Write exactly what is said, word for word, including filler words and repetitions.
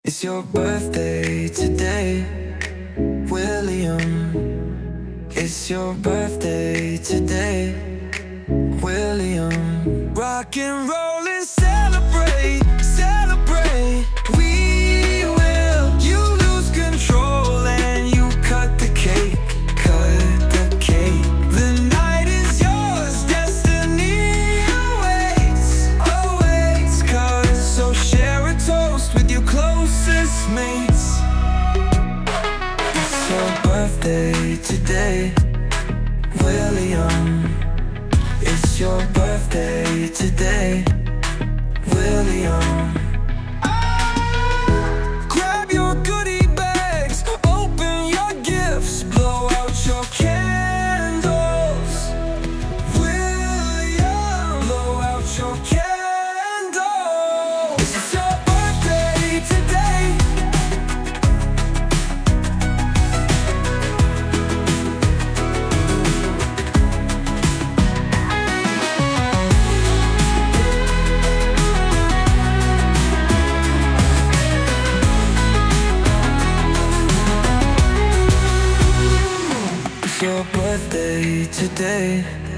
It's your birthday today, William. It's your birthday today, William. Rock and roll and celebrate, celebrate. We will. You lose control and you cut the cake, cut the cake. The night is yours, destiny awaits, awaits. Cause so share a toast with your closest mates. It's your birthday today, William. It's your birthday today, William. Grab your goodie bags, open your gifts, blow out your candles. William, blow out your candles. It's your birthday today. It's your birthday today.